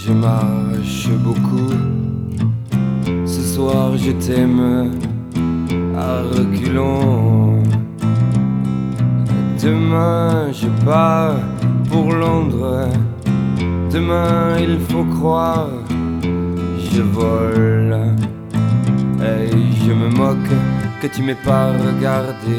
je marche beaucoup. Ce soir je t'aime à reculons. Demain je pars pour Londres. Demain il faut croire, je vole. Et je me moque que tu m'aies pas regardé.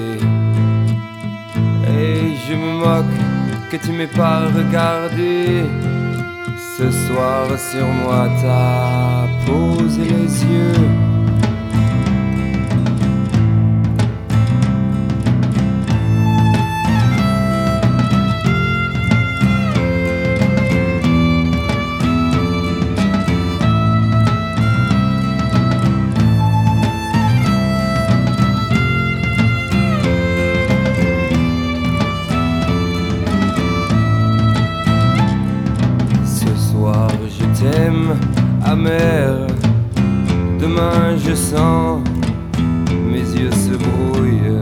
Et je me moque que tu m'aies pas regardé. Ce soir sur moi t'as posé les yeux. Je t'aime, amer. Demain je sens mes yeux se brouillent.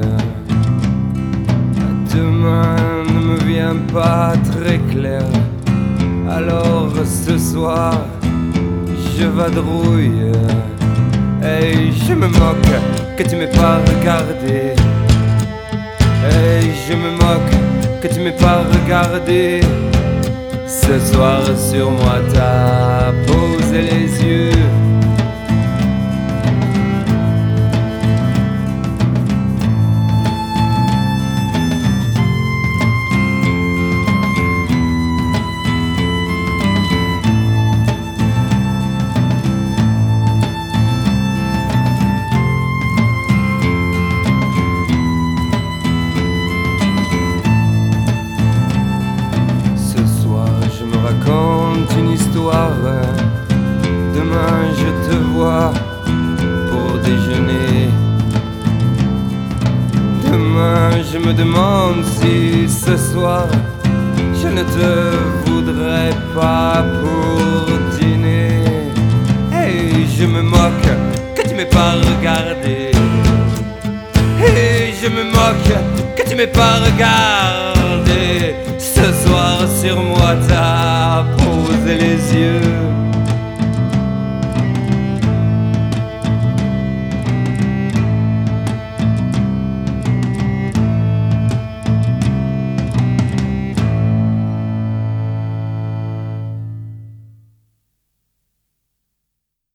Demain ne me vient pas très clair. Alors ce soir je vadrouille. Et je me moque que tu m'aies pas regardé. Et je me moque que tu m'aies pas regardé. Ce soir sur moi t'as posé les yeux. Raconte une histoire. Demain je te vois pour déjeuner. Demain je me demande si ce soir je ne te voudrais pas pour dîner. Et je me moque que tu m'aies pas regardé. Et je me moque que tu m'aies pas regardé. Ce soir sur moi t'as posé les yeux.